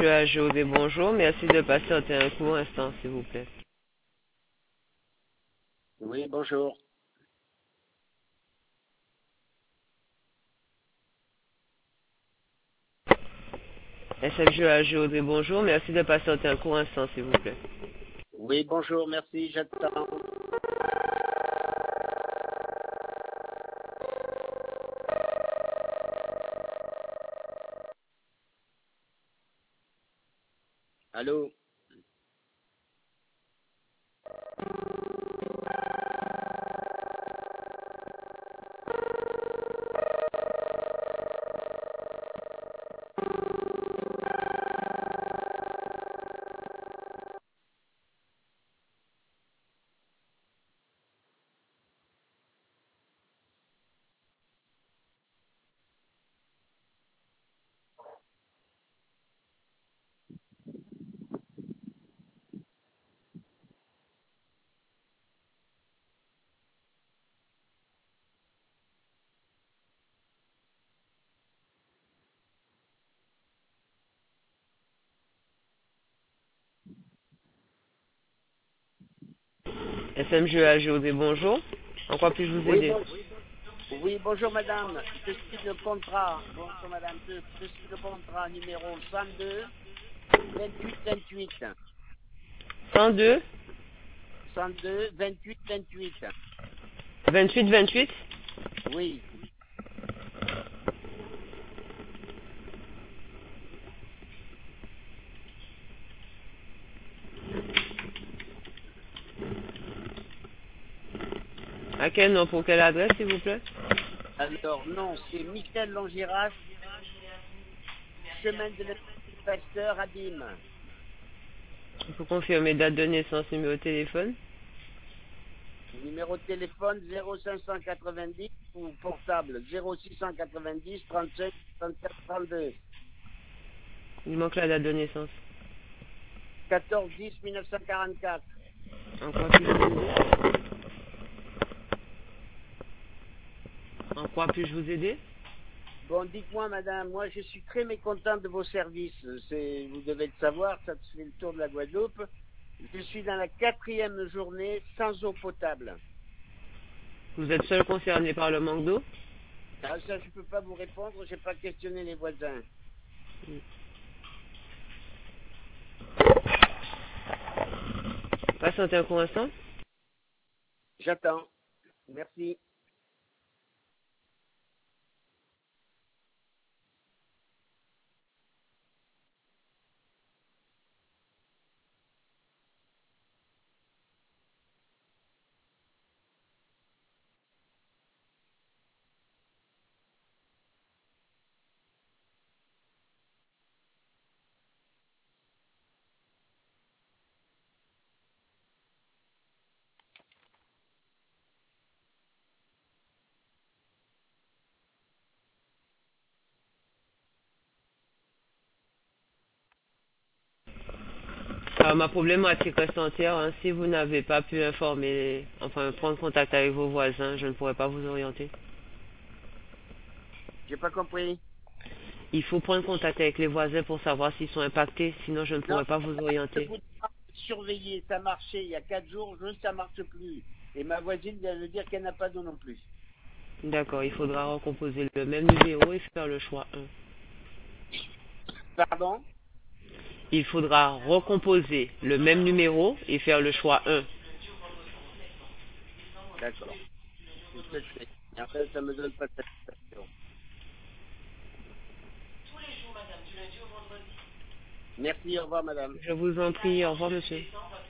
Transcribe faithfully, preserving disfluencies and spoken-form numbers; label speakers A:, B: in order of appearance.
A: Jeu à José, bonjour. Merci de patienter un court instant, s'il vous plaît.
B: Oui, bonjour.
A: S F Jeu à José, bonjour. Merci de patienter un court instant, s'il vous plaît.
B: Oui, bonjour, merci, j'attends. Allô?
A: S M Jeu à José, bonjour. En quoi puis-je vous
B: Oui,
A: aider?
B: bon, oui, bonjour madame. Je suis le contrat. Bonjour madame. Je, je suis le contrat numéro cent deux vingt-huit vingt-huit.
A: cent deux,
B: cent deux vingt-huit vingt-huit.
A: vingt-huit, vingt-huit.
B: Oui.
A: À quel nom, pour quelle adresse, s'il vous plaît?
B: Alors, non, c'est Michel Longiras, chemin de l'Inspecteur à Dîmes.
A: Il faut confirmer date de naissance, numéro de téléphone.
B: Numéro de téléphone zéro cinq cent quatre-vingt-dix ou portable zéro six cent quatre-vingt-dix trente-cinq trente-quatre trente-deux.
A: Il manque la date de naissance.
B: quatorze dix mille neuf cent quarante-quatre.
A: En quoi puis-je vous aider? En quoi puis-je vous aider?
B: Bon, dites-moi, madame, moi je suis très mécontent de vos services. C'est, vous devez le savoir, ça te fait le tour de la Guadeloupe. Je suis dans la quatrième journée sans eau potable.
A: Vous êtes seul concerné par le manque d'eau?
B: Ah, ça, je ne peux pas vous répondre, je n'ai pas questionné les voisins.
A: Patientez un court instant.
B: J'attends. Merci.
A: Alors, ma problématique reste entière, hein. Si vous n'avez pas pu informer, enfin prendre contact avec vos voisins, je ne pourrai pas vous orienter.
B: J'ai pas compris.
A: Il faut prendre contact avec les voisins pour savoir s'ils sont impactés, sinon je ne
B: Non,
A: pourrai pas vous
B: je
A: orienter.
B: vous surveiller, ça marchait il y a quatre jours, juste ça marche plus. Et ma voisine vient de dire qu'elle n'a pas d'eau non plus.
A: D'accord, il faudra recomposer le même numéro et faire le choix un.
B: Pardon?
A: Il faudra recomposer le même numéro et faire le choix un.
B: D'accord. C'est ce que je fais. Et après, ça me donne pas de satisfaction. Merci, au revoir, madame.
A: Je vous en prie, au revoir monsieur.